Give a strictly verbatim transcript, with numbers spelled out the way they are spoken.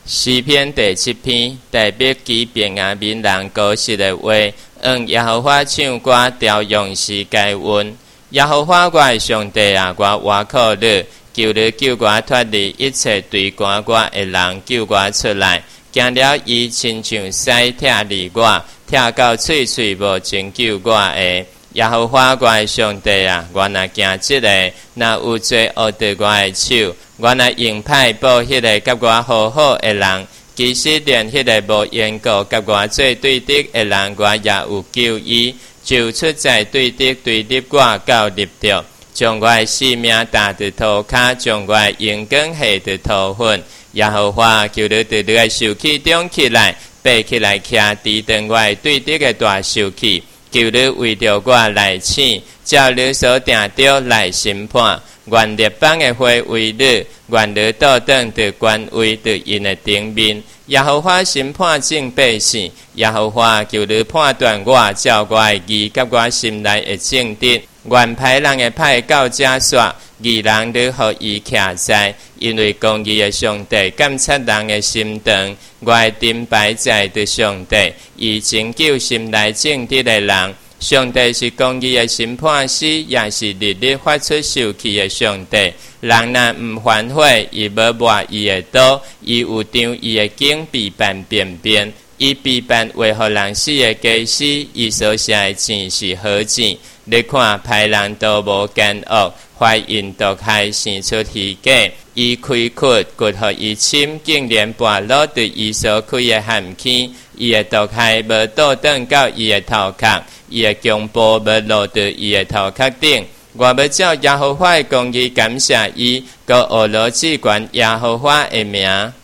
诗篇第七篇，代表基便雅悯人高实的话，用耶和华唱歌调用时该韵。耶和华我的上帝啊，我倚靠你，求你救我脱离一切追赶我的人，救我出来。行了伊亲像屎拆离我，拆到喙喙无拯救我的。耶和华我的上帝啊，我若行即个，若有罪恶伫我的手，我若用歹报迄个甲我好好的人，其实连迄个无缘故甲我做对敌的人，我也有救伊，就出在对敌对立我到立着，将我的性命打伫涂骹，将我的阳光下伫涂粉。耶和华求你伫你的受气中起来，爬起来徛抵挡我的对敌的大受气。求你为着我来请，照你所定着来审判。愿列邦的花为你，愿你倒转伫官位伫因的顶面。耶和华审判正百姓，耶和华求你判断我，照我的义，甲我心内的正直。愿歹人的歹到遮煞，义人你互伊徛在，因为公义的上帝监察人的心肠。我的顶摆在的上帝，伊拯救心内正直的人。上帝是公义的审判师，也是日日发出受气的上帝。人若毋反悔，伊要抹伊的刀，伊有张伊的颈，必办便便。伊必办为互人死的家死，伊所写的钱是好钱。你看歹人都无奸恶，怀孕毒害生出虚假。伊开窟，骨互伊深，竟然跋落伫伊所开的陷阱。伊的毒害无倒转到伊的头壳，伊的强暴无落伫伊的头壳顶。我要照耶和华的公义感谢伊，搁学罗指管耶和华的名。